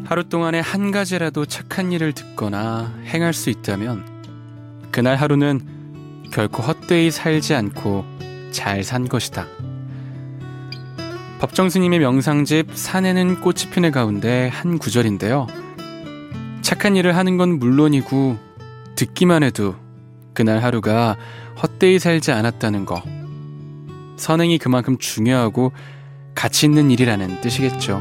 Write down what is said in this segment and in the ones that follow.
하루 동안에 한 가지라도 착한 일을 듣거나 행할 수 있다면 그날 하루는 결코 헛되이 살지 않고 잘 산 것이다. 법정스님의 명상집 산에는 꽃이 피네 가운데 한 구절인데요. 착한 일을 하는 건 물론이고 듣기만 해도 그날 하루가 헛되이 살지 않았다는 거. 선행이 그만큼 중요하고 가치 있는 일이라는 뜻이겠죠.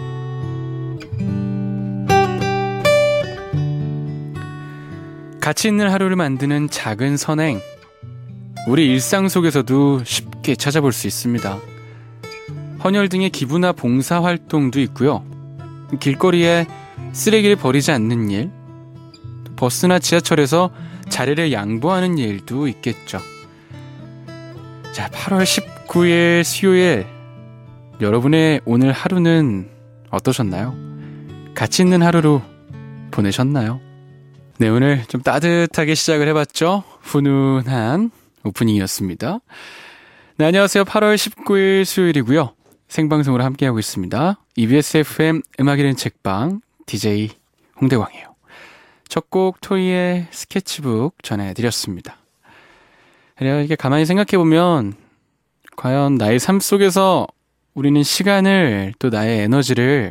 가치 있는 하루를 만드는 작은 선행, 우리 일상 속에서도 쉽게 찾아볼 수 있습니다. 헌혈 등의 기부나 봉사활동도 있고요. 길거리에 쓰레기를 버리지 않는 일, 버스나 지하철에서 자리를 양보하는 일도 있겠죠. 자, 8월 19일 수요일, 여러분의 오늘 하루는 어떠셨나요? 가치 있는 하루로 보내셨나요? 네, 오늘 좀 따뜻하게 시작을 해봤죠? 훈훈한 오프닝이었습니다. 네, 안녕하세요. 8월 19일 수요일이고요. 생방송으로 함께하고 있습니다. EBS FM 음악 읽는 책방 DJ 홍대광이에요. 첫 곡 토이의 스케치북 전해드렸습니다. 이렇게 가만히 생각해보면 과연 나의 삶 속에서 우리는 시간을 또 나의 에너지를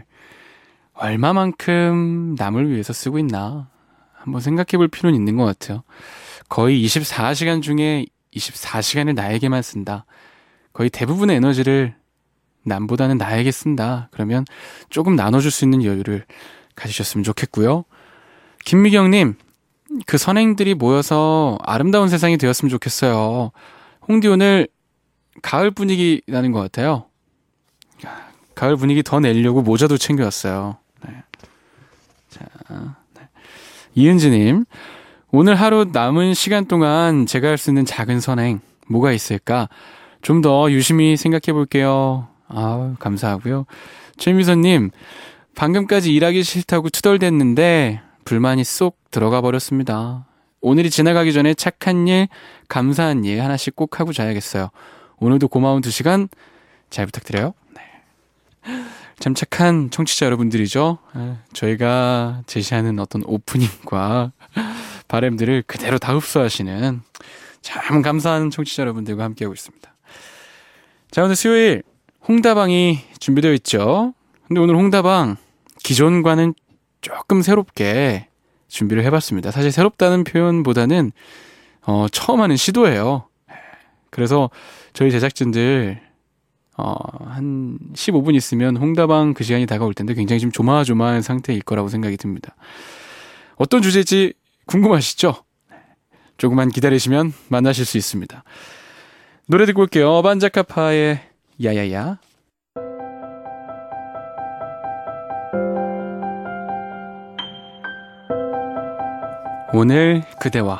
얼마만큼 남을 위해서 쓰고 있나 한번 생각해볼 필요는 있는 것 같아요. 거의 24시간 중에 24시간을 나에게만 쓴다. 거의 대부분의 에너지를 남보다는 나에게 쓴다. 그러면 조금 나눠줄 수 있는 여유를 가지셨으면 좋겠고요. 김미경님, 그 선행들이 모여서 아름다운 세상이 되었으면 좋겠어요. 홍디 오늘 가을 분위기 나는 것 같아요. 가을 분위기 더 내려고 모자도 챙겨왔어요. 네. 자, 네. 이은지님, 오늘 하루 남은 시간 동안 제가 할 수 있는 작은 선행 뭐가 있을까? 좀 더 유심히 생각해 볼게요. 아, 감사하고요. 최미선님, 방금까지 일하기 싫다고 투덜댔는데 불만이 쏙 들어가 버렸습니다. 오늘이 지나가기 전에 착한 일, 감사한 일 하나씩 꼭 하고 자야겠어요. 오늘도 고마운 2시간 잘 부탁드려요. 네. 참 착한 청취자 여러분들이죠. 저희가 제시하는 어떤 오프닝과 바람들을 그대로 다 흡수하시는 참 감사한 청취자 여러분들과 함께하고 있습니다. 자, 오늘 수요일 홍다방이 준비되어 있죠. 근데 오늘 홍다방 기존과는 조금 새롭게 준비를 해봤습니다. 사실 새롭다는 표현보다는 처음 하는 시도예요. 그래서 저희 제작진들 한 15분 있으면 홍다방 그 시간이 다가올 텐데 굉장히 좀 조마조마한 상태일 거라고 생각이 듭니다. 어떤 주제일지 궁금하시죠? 조금만 기다리시면 만나실 수 있습니다. 노래 듣고 올게요. 어반자카파의 야야야. 오늘 그대와.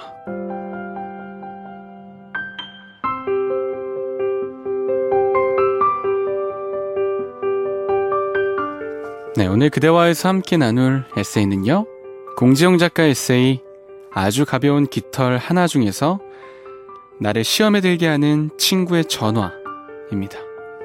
네, 오늘 그대와에서 함께 나눌 에세이는요, 공지영 작가 에세이 아주 가벼운 깃털 하나 중에서 나를 시험에 들게 하는 친구의 전화입니다.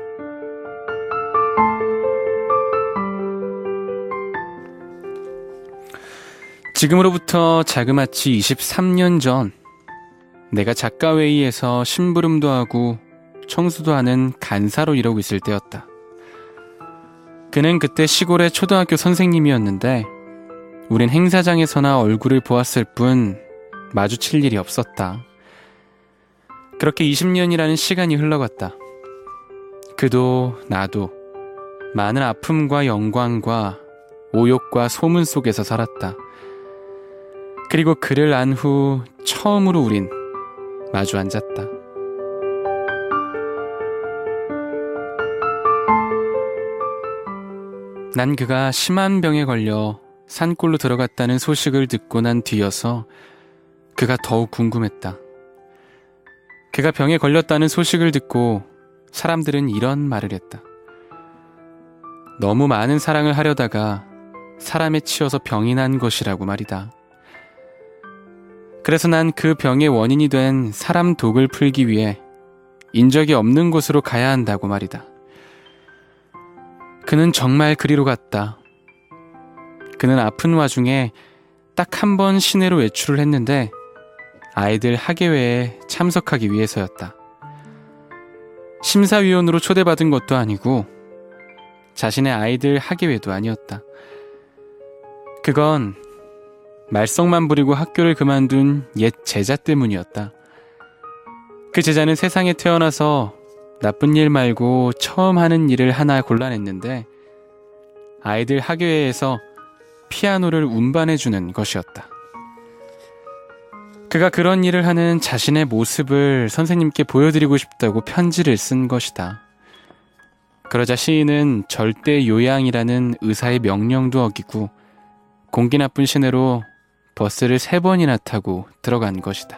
지금으로부터 자그마치 23년 전, 내가 작가회의에서 심부름도 하고 청소도 하는 간사로 일하고 있을 때였다. 그는 그때 시골의 초등학교 선생님이었는데 우린 행사장에서나 얼굴을 보았을 뿐 마주칠 일이 없었다. 그렇게 20년이라는 시간이 흘러갔다. 그도 나도 많은 아픔과 영광과 오욕과 소문 속에서 살았다. 그리고 그를 안 후 처음으로 우린 마주 앉았다. 난 그가 심한 병에 걸려 산골로 들어갔다는 소식을 듣고 난 뒤여서 그가 더욱 궁금했다. 그가 병에 걸렸다는 소식을 듣고 사람들은 이런 말을 했다. 너무 많은 사랑을 하려다가 사람에 치여서 병이 난 것이라고 말이다. 그래서 난 그 병의 원인이 된 사람 독을 풀기 위해 인적이 없는 곳으로 가야 한다고 말이다. 그는 정말 그리로 갔다. 그는 아픈 와중에 딱 한 번 시내로 외출을 했는데 아이들 학예회에 참석하기 위해서였다. 심사위원으로 초대받은 것도 아니고 자신의 아이들 학예회도 아니었다. 그건 말썽만 부리고 학교를 그만둔 옛 제자 때문이었다. 그 제자는 세상에 태어나서 나쁜 일 말고 처음 하는 일을 하나 골라냈는데 아이들 학예회에서 피아노를 운반해주는 것이었다. 그가 그런 일을 하는 자신의 모습을 선생님께 보여드리고 싶다고 편지를 쓴 것이다. 그러자 시인은 절대 요양이라는 의사의 명령도 어기고 공기 나쁜 시내로 버스를 3번이나 타고 들어간 것이다.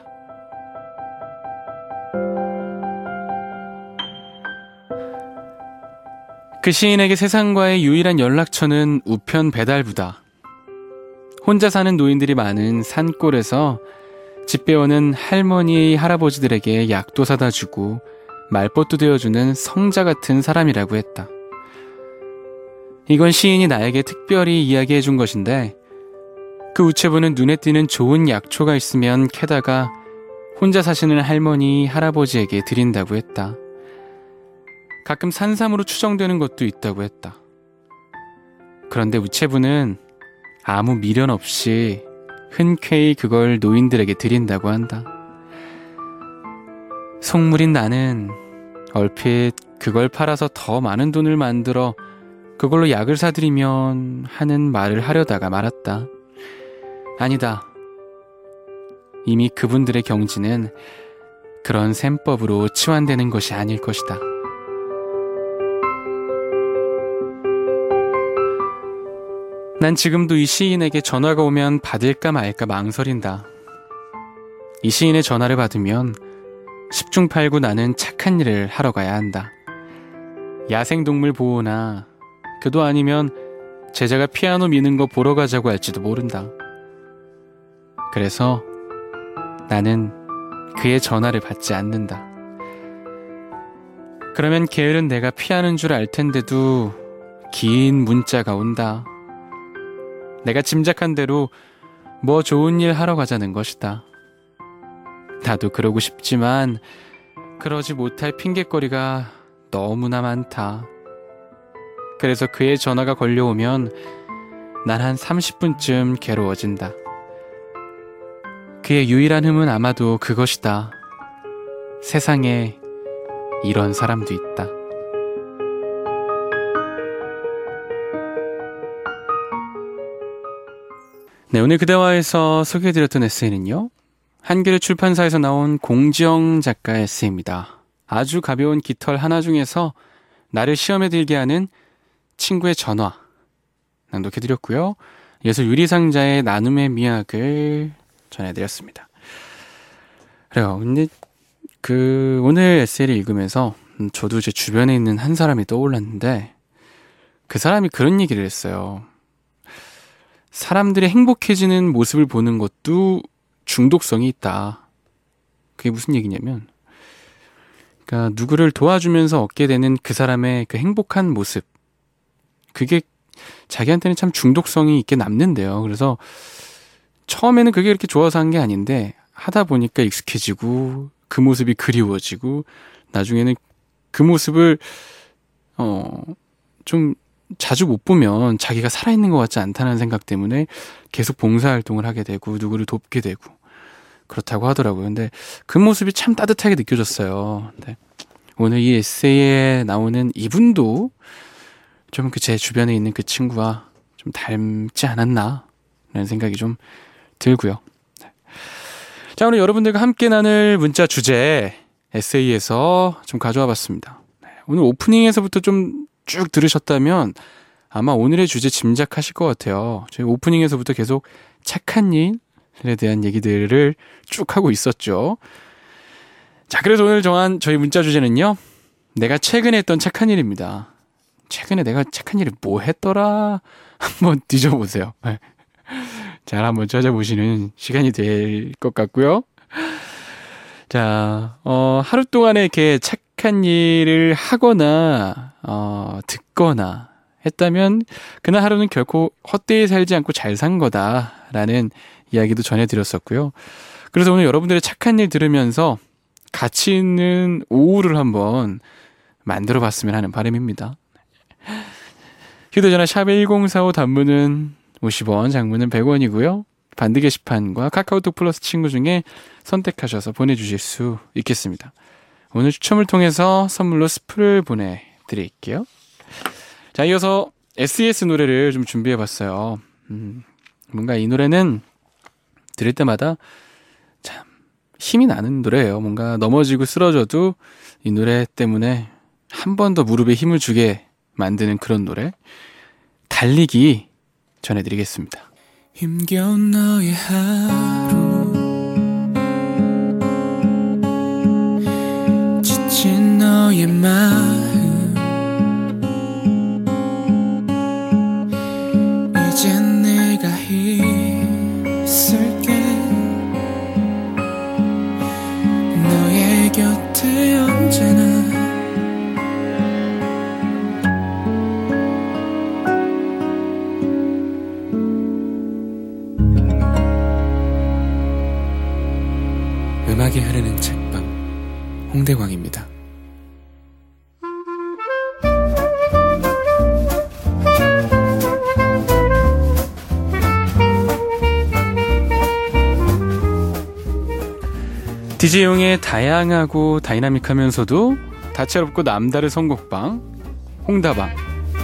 그 시인에게 세상과의 유일한 연락처는 우편 배달부다. 혼자 사는 노인들이 많은 산골에서 집 배우는 할머니, 할아버지들에게 약도 사다 주고 말벗도 되어주는 성자 같은 사람이라고 했다. 이건 시인이 나에게 특별히 이야기해 준 것인데 그 우체부는 눈에 띄는 좋은 약초가 있으면 캐다가 혼자 사시는 할머니, 할아버지에게 드린다고 했다. 가끔 산삼으로 추정되는 것도 있다고 했다. 그런데 우체부는 아무 미련 없이 흔쾌히 그걸 노인들에게 드린다고 한다. 속물인 나는 얼핏 그걸 팔아서 더 많은 돈을 만들어 그걸로 약을 사드리면 하는 말을 하려다가 말았다. 아니다. 이미 그분들의 경지는 그런 셈법으로 치환되는 것이 아닐 것이다. 난 지금도 이 시인에게 전화가 오면 받을까 말까 망설인다. 이 시인의 전화를 받으면 10중 8구 나는 착한 일을 하러 가야 한다. 야생동물 보호나 그도 아니면 제자가 피아노 미는 거 보러 가자고 할지도 모른다. 그래서 나는 그의 전화를 받지 않는다. 그러면 게으른 내가 피하는 줄 알 텐데도 긴 문자가 온다. 내가 짐작한 대로 뭐 좋은 일 하러 가자는 것이다. 나도 그러고 싶지만 그러지 못할 핑곗거리가 너무나 많다. 그래서 그의 전화가 걸려오면 난 한 30분쯤 괴로워진다. 그의 유일한 흠은 아마도 그것이다. 세상에 이런 사람도 있다. 네, 오늘 그대와에서 소개해드렸던 에세이는요, 한겨레 출판사에서 나온 공지영 작가의 에세이입니다. 아주 가벼운 깃털 하나 중에서 나를 시험에 들게 하는 친구의 전화 낭독해드렸고요. 예술 유리상자의 나눔의 미학을 전해드렸습니다. 그래요. 근데 오늘 에세이를 읽으면서 저도 제 주변에 있는 한 사람이 떠올랐는데 그 사람이 그런 얘기를 했어요. 사람들이 행복해지는 모습을 보는 것도 중독성이 있다. 그게 무슨 얘기냐면, 그러니까 누구를 도와주면서 얻게 되는 그 사람의 그 행복한 모습, 그게 자기한테는 참 중독성이 있게 남는데요. 그래서 처음에는 그게 이렇게 좋아서 한 게 아닌데 하다 보니까 익숙해지고 그 모습이 그리워지고 나중에는 그 모습을 좀 자주 못 보면 자기가 살아있는 것 같지 않다는 생각 때문에 계속 봉사활동을 하게 되고 누구를 돕게 되고 그렇다고 하더라고요. 근데 그 모습이 참 따뜻하게 느껴졌어요. 근데 오늘 이 에세이에 나오는 이분도 좀 제 주변에 있는 그 친구와 좀 닮지 않았나 라는 생각이 좀 들고요. 자, 오늘 여러분들과 함께 나눌 문자 주제 에세이에서 좀 가져와 봤습니다. 오늘 오프닝에서부터 좀 쭉 들으셨다면 아마 오늘의 주제 짐작하실 것 같아요. 저희 오프닝에서부터 계속 착한 일에 대한 얘기들을 쭉 하고 있었죠. 자, 그래서 오늘 정한 저희 문자 주제는요, 내가 최근에 했던 착한 일입니다. 최근에 내가 착한 일을 뭐 했더라? 한번 뒤져보세요. 잘 한번 찾아보시는 시간이 될 것 같고요. 자, 하루 동안에 이렇게 착한 일을 하거나, 듣거나 했다면 그날 하루는 결코 헛되이 살지 않고 잘 산 거다라는 이야기도 전해드렸었고요. 그래서 오늘 여러분들의 착한 일 들으면서 가치 있는 오후를 한번 만들어 봤으면 하는 바람입니다. 휴대전화 샵 1045 단문은 50원, 장문은 100원이고요. 반드 게시판과 카카오톡 플러스 친구 중에 선택하셔서 보내주실 수 있겠습니다. 오늘 추첨을 통해서 선물로 스프를 보내드릴게요. 자, 이어서 SES 노래를 좀 준비해봤어요. 뭔가 이 노래는 들을 때마다 참 힘이 나는 노래예요. 뭔가 넘어지고 쓰러져도 이 노래 때문에 한 번 더 무릎에 힘을 주게 만드는 그런 노래. 달리기 전해드리겠습니다. 힘겨운 너의 하루, 지친 너의 마음, 이젠 내가 있을게. 너의 곁에 언제나. 음악이 흐르는 책방, 홍대광입니다. DJ 용의 다양하고 다이나믹하면서도 다채롭고 남다른 선곡방, 홍다방.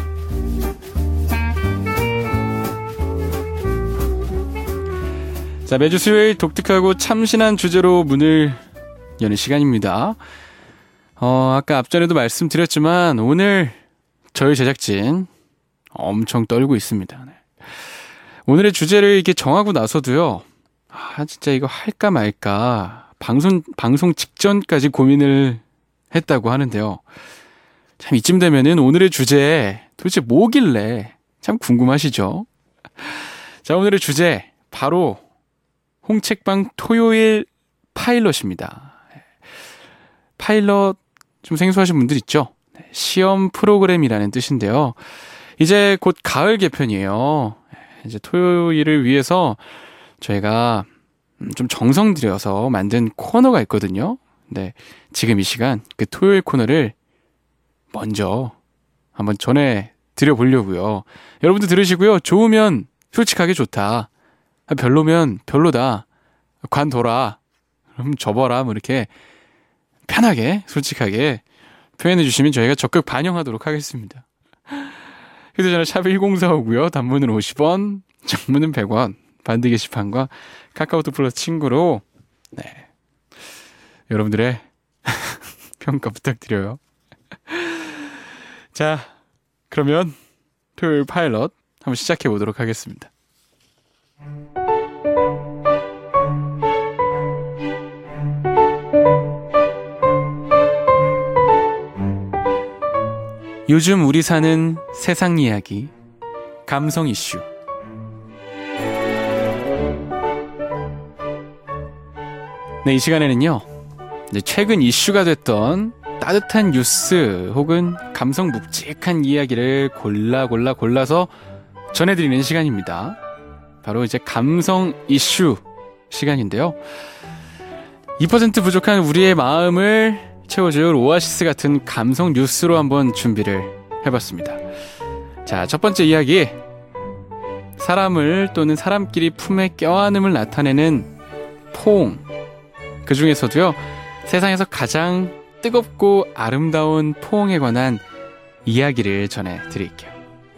자, 매주 수요일 독특하고 참신한 주제로 문을 여는 시간입니다. 아까 앞전에도 말씀드렸지만 오늘 저희 제작진 엄청 떨고 있습니다. 네. 오늘의 주제를 이렇게 정하고 나서도요. 진짜 이거 할까 말까 방송 직전까지 고민을 했다고 하는데요. 참 이쯤 되면은 오늘의 주제 도대체 뭐길래 참 궁금하시죠? 자, 오늘의 주제 바로 홍책방 토요일 파일럿입니다. 파일럿 좀 생소하신 분들 있죠? 시험 프로그램이라는 뜻인데요. 이제 곧 가을 개편이에요. 이제 토요일을 위해서 저희가 좀 정성 들여서 만든 코너가 있거든요. 근데 지금 이 시간 그 토요일 코너를 먼저 한번 전해드려 보려고요. 여러분들 들으시고요. 좋으면 솔직하게 좋다. 별로면 별로다. 관둬라. 그럼 접어라. 뭐 이렇게 편하게 솔직하게 표현해 주시면 저희가 적극 반영하도록 하겠습니다. 휴대전화 샵 1045고요. 단문은 50원, 장문은 100원. 반드 게시판과 카카오톡 플러스 친구로 여러분들의 평가 부탁드려요. 자, 그러면 토요일 파일럿 한번 시작해 보도록 하겠습니다. 요즘 우리 사는 세상 이야기, 감성 이슈. 네, 이 시간에는요, 최근 이슈가 됐던 따뜻한 뉴스 혹은 감성 묵직한 이야기를 골라서 전해드리는 시간입니다. 바로 이제 감성 이슈 시간인데요. 2% 부족한 우리의 마음을 채워줄 오아시스 같은 감성 뉴스로 한번 준비를 해봤습니다. 자, 첫 번째 이야기. 사람을 또는 사람끼리 품에 껴안음을 나타내는 포옹. 그 중에서도요, 세상에서 가장 뜨겁고 아름다운 포옹에 관한 이야기를 전해드릴게요.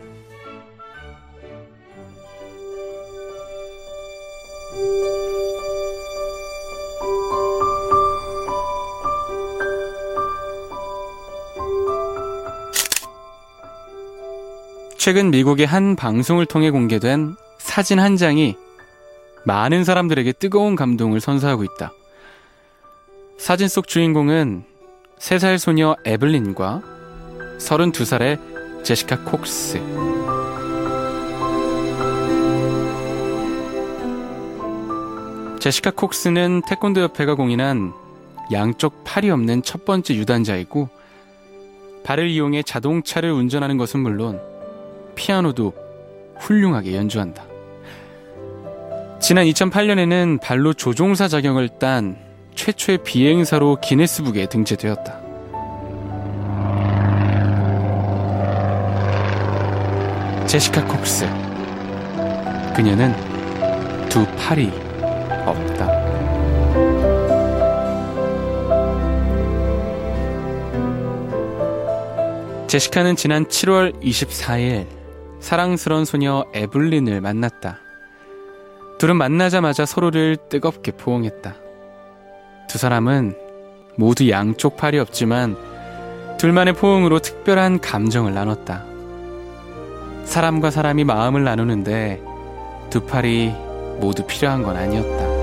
최근 미국의 한 방송을 통해 공개된 사진 한 장이 많은 사람들에게 뜨거운 감동을 선사하고 있다. 사진 속 주인공은 3살 소녀 에블린과 32살의 제시카 콕스. 제시카 콕스는 태권도 협회가 공인한 양쪽 팔이 없는 첫 번째 유단자이고, 발을 이용해 자동차를 운전하는 것은 물론 피아노도 훌륭하게 연주한다. 지난 2008년에는 발로 조종사 자격을 딴 최초의 비행사로 기네스북에 등재되었다. 제시카 콕스. 그녀는 두 팔이 없다. 제시카는 지난 7월 24일 사랑스러운 소녀 에블린을 만났다. 둘은 만나자마자 서로를 뜨겁게 포옹했다. 두 사람은 모두 양쪽 팔이 없지만 둘만의 포옹으로 특별한 감정을 나눴다. 사람과 사람이 마음을 나누는데 두 팔이 모두 필요한 건 아니었다.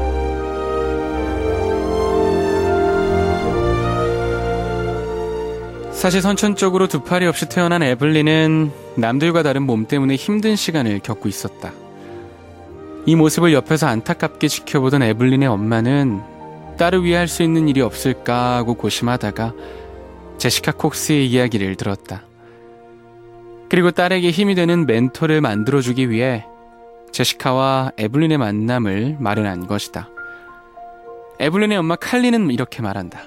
사실 선천적으로 두 팔이 없이 태어난 에블린은 남들과 다른 몸 때문에 힘든 시간을 겪고 있었다. 이 모습을 옆에서 안타깝게 지켜보던 에블린의 엄마는 딸을 위해 할 수 있는 일이 없을까 하고 고심하다가 제시카 콕스의 이야기를 들었다. 그리고 딸에게 힘이 되는 멘토를 만들어주기 위해 제시카와 에블린의 만남을 마련한 것이다. 에블린의 엄마 칼리는 이렇게 말한다.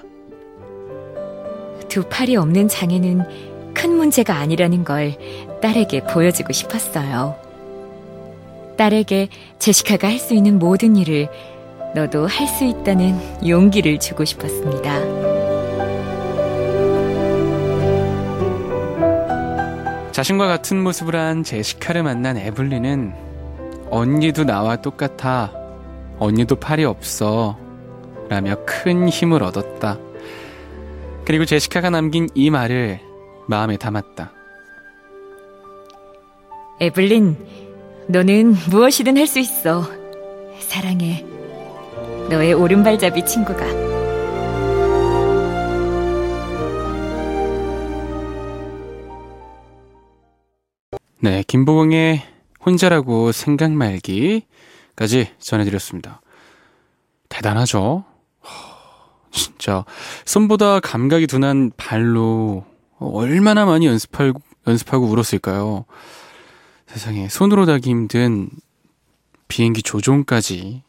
두 팔이 없는 장애는 큰 문제가 아니라는 걸 딸에게 보여주고 싶었어요. 딸에게 제시카가 할 수 있는 모든 일을 너도 할 수 있다는 용기를 주고 싶었습니다. 자신과 같은 모습을 한 제시카를 만난 에블린은 언니도 나와 똑같아. 언니도 팔이 없어. 라며 큰 힘을 얻었다. 그리고 제시카가 남긴 이 말을 마음에 담았다. 에블린, 너는 무엇이든 할 수 있어. 사랑해. 너의 오른발잡이 친구가. 네, 김보경의 혼자라고 생각 말기까지 전해드렸습니다. 대단하죠? 진짜 손보다 감각이 둔한 발로 얼마나 많이 연습하고 울었을까요? 세상에, 손으로 닿기 힘든 비행기 조종까지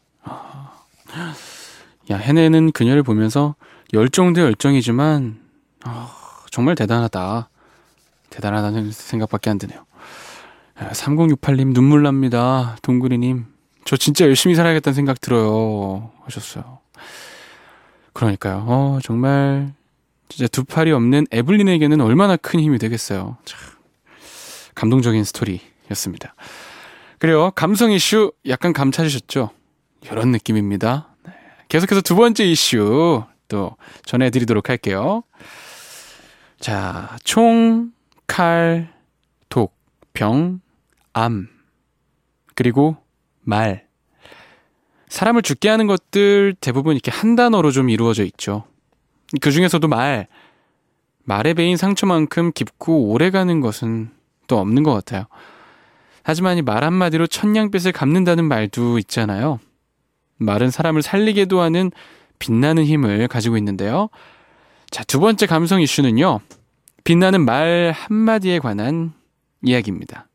해내는 그녀를 보면서 열정도 열정이지만 정말 대단하다는 생각밖에 안 드네요. 3068님 눈물 납니다. 동그리님, 저 진짜 열심히 살아야겠다는 생각 들어요 하셨어요. 그러니까요. 정말 진짜 두 팔이 없는 에블린에게는 얼마나 큰 힘이 되겠어요. 참 감동적인 스토리였습니다. 그래요. 감성 이슈 약간 감 찾으셨죠? 이런 느낌입니다. 네. 계속해서 두 번째 이슈 또 전해드리도록 할게요. 자, 총, 칼, 독, 병, 암, 그리고 말. 사람을 죽게 하는 것들 대부분 이렇게 한 단어로 좀 이루어져 있죠. 그 중에서도 말에 베인 상처만큼 깊고 오래가는 것은 또 없는 것 같아요. 하지만 이 말 한마디로 천냥빚을 갚는다는 말도 있잖아요. 말은 사람을 살리게도 하는 빛나는 힘을 가지고 있는데요. 자, 두 번째 감성 이슈는요, 빛나는 말 한마디에 관한 이야기입니다.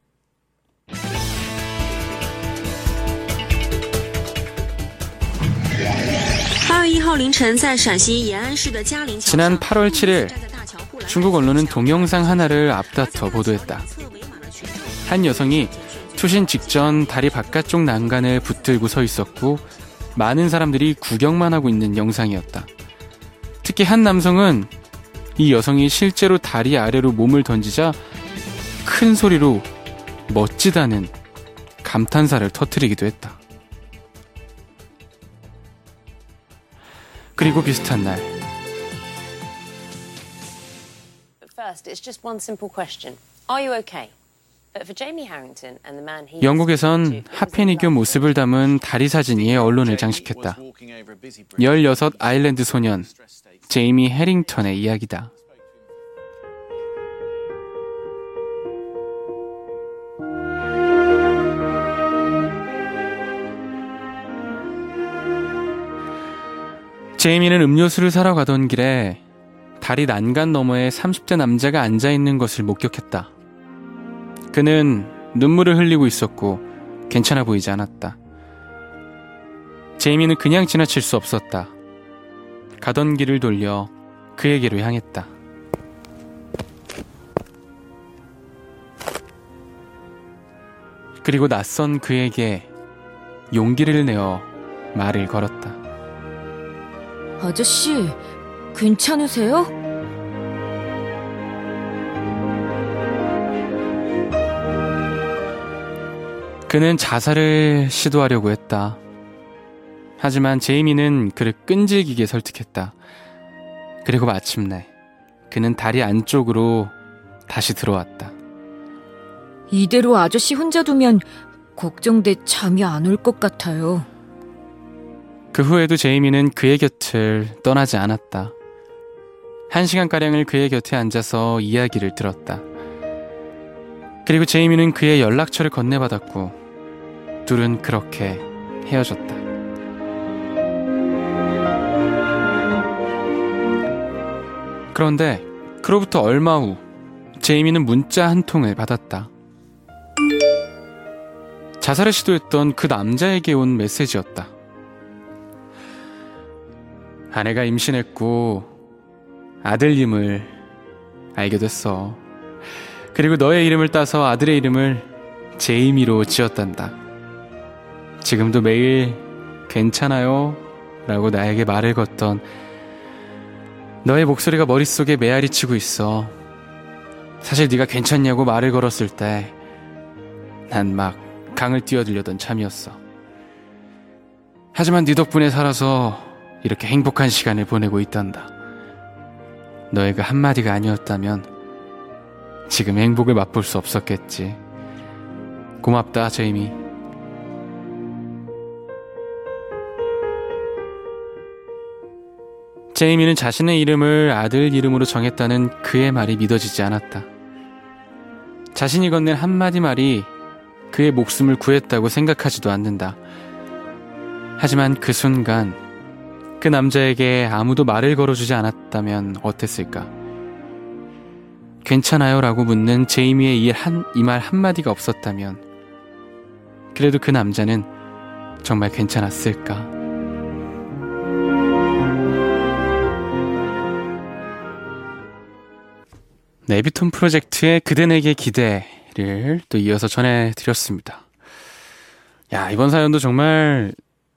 지난 8월 7일 중국 언론은 동영상 하나를 앞다퉈 보도했다. 한 여성이 투신 직전 다리 바깥쪽 난간을 붙들고 서 있었고 많은 사람들이 구경만 하고 있는 영상이었다. 특히 한 남성은 이 여성이 실제로 다리 아래로 몸을 던지자 큰 소리로 멋지다는 감탄사를 터뜨리기도 했다. 그리고 비슷한 날, 영국에선 하페니교 모습을 담은 다리 사진이 언론을 장식했다. 16 아일랜드 소년 제이미 해링턴의 이야기다. 제이미는 음료수를 사러 가던 길에 다리 난간 너머에 30대 남자가 앉아있는 것을 목격했다. 그는 눈물을 흘리고 있었고 괜찮아 보이지 않았다. 제이미는 그냥 지나칠 수 없었다. 가던 길을 돌려 그에게로 향했다. 그리고 낯선 그에게 용기를 내어 말을 걸었다. 아저씨, 괜찮으세요? 그는 자살을 시도하려고 했다. 하지만 제이미는 그를 끈질기게 설득했다. 그리고 마침내 그는 다리 안쪽으로 다시 들어왔다. 이대로 아저씨 혼자 두면 걱정돼 잠이 안 올 것 같아요. 그 후에도 제이미는 그의 곁을 떠나지 않았다. 1시간가량을 그의 곁에 앉아서 이야기를 들었다. 그리고 제이미는 그의 연락처를 건네받았고 둘은 그렇게 헤어졌다. 그런데 그로부터 얼마 후 제이미는 문자 한 통을 받았다. 자살을 시도했던 그 남자에게 온 메시지였다. 아내가 임신했고 아들임을 알게 됐어. 그리고 너의 이름을 따서 아들의 이름을 제이미로 지었단다. 지금도 매일 괜찮아요? 라고 나에게 말을 걷던 너의 목소리가 머릿속에 메아리 치고 있어. 사실 네가 괜찮냐고 말을 걸었을 때 난 막 강을 뛰어들려던 참이었어. 하지만 네 덕분에 살아서 이렇게 행복한 시간을 보내고 있단다. 너의 그 한마디가 아니었다면 지금 행복을 맛볼 수 없었겠지. 고맙다, 제이미. 제이미는 자신의 이름을 아들 이름으로 정했다는 그의 말이 믿어지지 않았다. 자신이 건넨 한마디 말이 그의 목숨을 구했다고 생각하지도 않는다. 하지만 그 순간 그 남자에게 아무도 말을 걸어주지 않았다면 어땠을까? 괜찮아요? 라고 묻는 제이미의 이 말 한마디가 없었다면 그래도 그 남자는 정말 괜찮았을까? 네비톤 프로젝트의 그대 내게 기대를 또 이어서 전해드렸습니다. 야, 이번 사연도 정말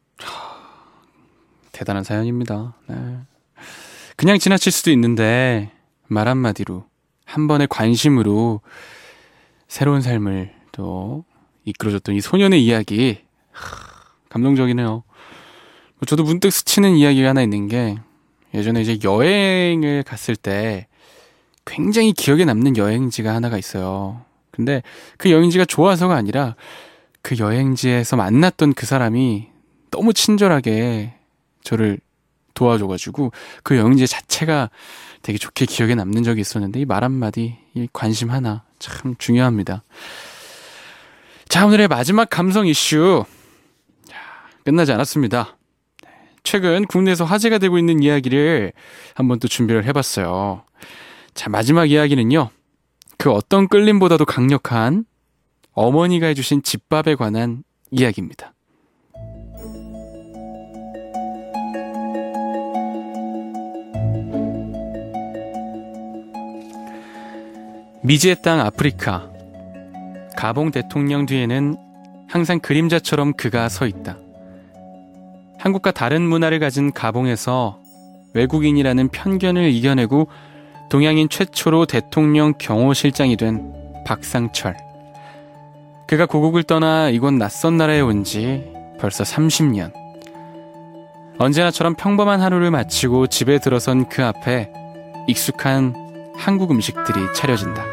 대단한 사연입니다. 네. 그냥 지나칠 수도 있는데 말 한마디로 한 번의 관심으로 새로운 삶을 또 이끌어줬던 이 소년의 이야기 감동적이네요. 저도 문득 스치는 이야기가 하나 있는 게 예전에 이제 여행을 갔을 때 굉장히 기억에 남는 여행지가 하나가 있어요. 근데 그 여행지가 좋아서가 아니라 그 여행지에서 만났던 그 사람이 너무 친절하게 저를 도와줘가지고 그 여행지 자체가 되게 좋게 기억에 남는 적이 있었는데 이 말 한마디, 이 관심 하나 참 중요합니다. 자, 오늘의 마지막 감성 이슈 끝나지 않았습니다. 최근 국내에서 화제가 되고 있는 이야기를 한번 또 준비를 해봤어요. 자, 마지막 이야기는요, 그 어떤 끌림보다도 강력한 어머니가 해주신 집밥에 관한 이야기입니다. 미지의 땅 아프리카. 가봉 대통령 뒤에는 항상 그림자처럼 그가 서 있다. 한국과 다른 문화를 가진 가봉에서 외국인이라는 편견을 이겨내고 동양인 최초로 대통령 경호실장이 된 박상철. 그가 고국을 떠나 이곳 낯선 나라에 온 지 벌써 30년. 언제나처럼 평범한 하루를 마치고 집에 들어선 그 앞에 익숙한 한국 음식들이 차려진다.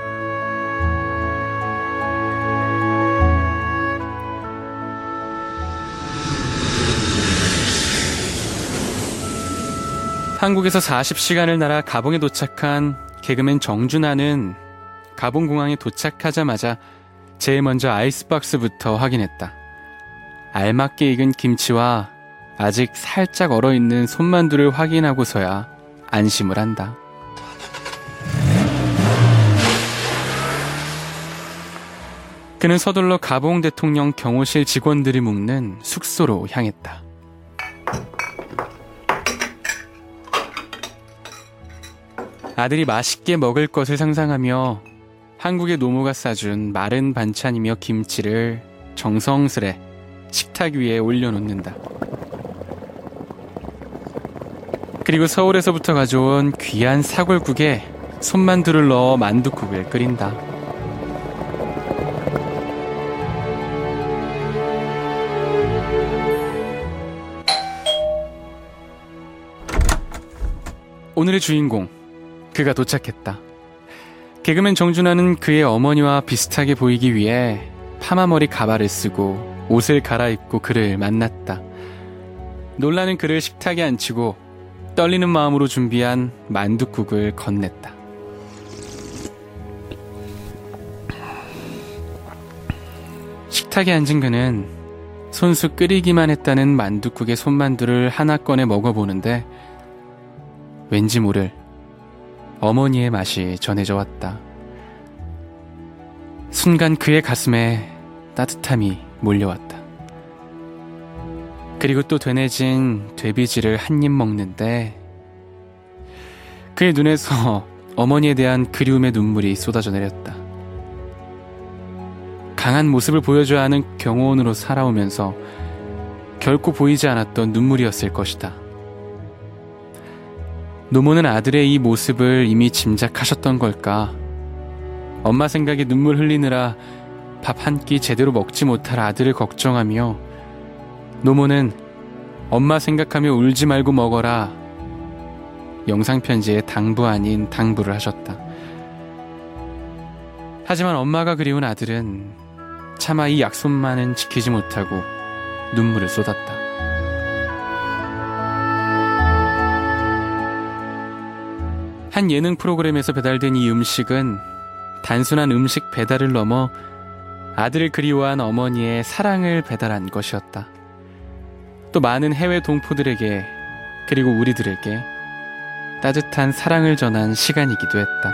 한국에서 40시간을 날아 가봉에 도착한 개그맨 정준하는 가봉공항에 도착하자마자 제일 먼저 아이스박스부터 확인했다. 알맞게 익은 김치와 아직 살짝 얼어있는 손만두를 확인하고서야 안심을 한다. 그는 서둘러 가봉 대통령 경호실 직원들이 묵는 숙소로 향했다. 아들이 맛있게 먹을 것을 상상하며 한국의 노모가 싸준 마른 반찬이며 김치를 정성스레 식탁 위에 올려놓는다. 그리고 서울에서부터 가져온 귀한 사골국에 손만두를 넣어 만두국을 끓인다. 오늘의 주인공, 그가 도착했다. 개그맨 정준하는 그의 어머니와 비슷하게 보이기 위해 파마머리 가발을 쓰고 옷을 갈아입고 그를 만났다. 놀라는 그를 식탁에 앉히고 떨리는 마음으로 준비한 만둣국을 건넸다. 식탁에 앉은 그는 손수 끓이기만 했다는 만둣국의 손만두를 하나 꺼내 먹어보는데 왠지 모를 어머니의 맛이 전해져 왔다. 순간 그의 가슴에 따뜻함이 몰려왔다. 그리고 또 되뇌진 돼비지를 한 입 먹는데 그의 눈에서 어머니에 대한 그리움의 눈물이 쏟아져 내렸다. 강한 모습을 보여줘야 하는 경호원으로 살아오면서 결코 보이지 않았던 눈물이었을 것이다. 노모는 아들의 이 모습을 이미 짐작하셨던 걸까? 엄마 생각에 눈물 흘리느라 밥 한 끼 제대로 먹지 못할 아들을 걱정하며 노모는 엄마 생각하며 울지 말고 먹어라 영상편지에 당부 아닌 당부를 하셨다. 하지만 엄마가 그리운 아들은 차마 이 약속만은 지키지 못하고 눈물을 쏟았다. 한 예능 프로그램에서 배달된 이 음식은 단순한 음식 배달을 넘어 아들을 그리워한 어머니의 사랑을 배달한 것이었다. 또 많은 해외 동포들에게 그리고 우리들에게 따뜻한 사랑을 전한 시간이기도 했다.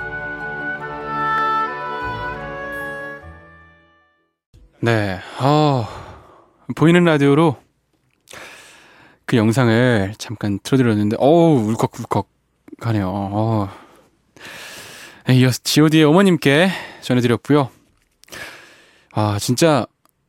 네, 보이는 라디오로 그 영상을 잠깐 틀어드렸는데 울컥울컥 하네요. 이어서 G.O.D의 어머님께 전해드렸고요. 진짜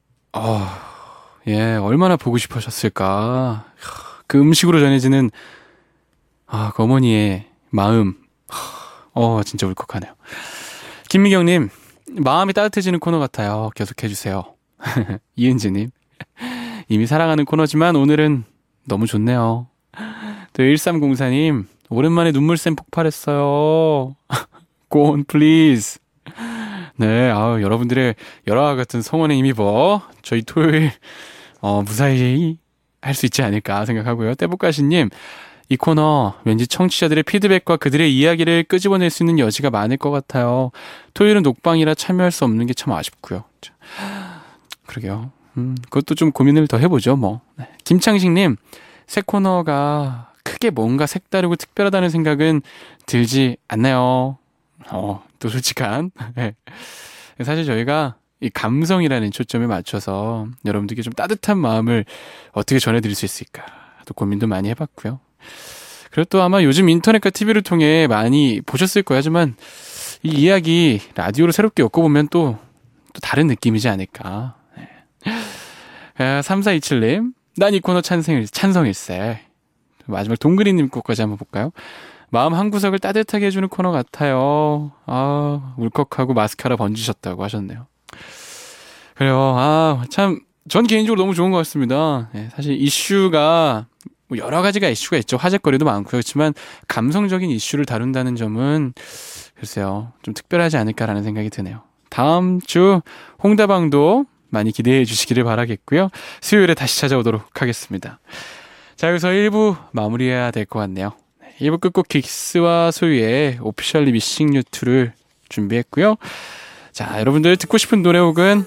얼마나 보고 싶으셨을까. 그 음식으로 전해지는 그 어머니의 마음 진짜 울컥하네요. 김미경님, 마음이 따뜻해지는 코너 같아요. 계속해주세요. 이은지님, 이미 사랑하는 코너지만 오늘은 너무 좋네요. 또 1304님, 오랜만에 눈물샘 폭발했어요. Go on please. 네, 여러분들의 열화와 같은 성원에 힘입어 저희 토요일 무사히 할 수 있지 않을까 생각하고요. 떼복가시님, 이 코너 왠지 청취자들의 피드백과 그들의 이야기를 끄집어낼 수 있는 여지가 많을 것 같아요. 토요일은 녹방이라 참여할 수 없는 게 참 아쉽고요. 그러게요. 그것도 좀 고민을 더 해보죠, 뭐. 네. 김창식님, 새 코너가 크게 뭔가 색다르고 특별하다는 생각은 들지 않나요? 또 솔직한. 네. 사실 저희가 이 감성이라는 초점에 맞춰서 여러분들께 좀 따뜻한 마음을 어떻게 전해드릴 수 있을까 또 고민도 많이 해봤고요. 그리고 또 아마 요즘 인터넷과 TV를 통해 많이 보셨을 거예요. 하지만 이 이야기 라디오로 새롭게 엮어보면 또 다른 느낌이지 않을까. 네. 3427님, 난 이 코너 찬성일세. 마지막 동그리님 것까지 한번 볼까요? 마음 한구석을 따뜻하게 해주는 코너 같아요. 울컥하고 마스카라 번지셨다고 하셨네요. 그래요. 참, 전 개인적으로 너무 좋은 것 같습니다. 네, 사실 이슈가, 여러 가지가 이슈가 있죠. 화제거리도 많고요. 그렇지만, 감성적인 이슈를 다룬다는 점은, 글쎄요, 좀 특별하지 않을까라는 생각이 드네요. 다음 주 홍다방도 많이 기대해 주시기를 바라겠고요. 수요일에 다시 찾아오도록 하겠습니다. 자, 여기서 1부 마무리해야 될 것 같네요. 1부 끝곡 긱스와 소유의 오피셜리 미싱 유 2를 준비했고요. 자, 여러분들 듣고 싶은 노래 혹은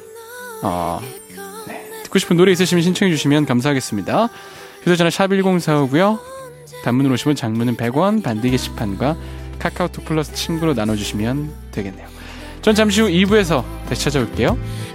듣고 싶은 노래 있으시면 신청해 주시면 감사하겠습니다. 휴대전화 샵 1045고요. 단문으로 오시면 장문은 100원, 반디 게시판과 카카오톡 플러스 친구로 나눠주시면 되겠네요. 전 잠시 후 2부에서 다시 찾아올게요.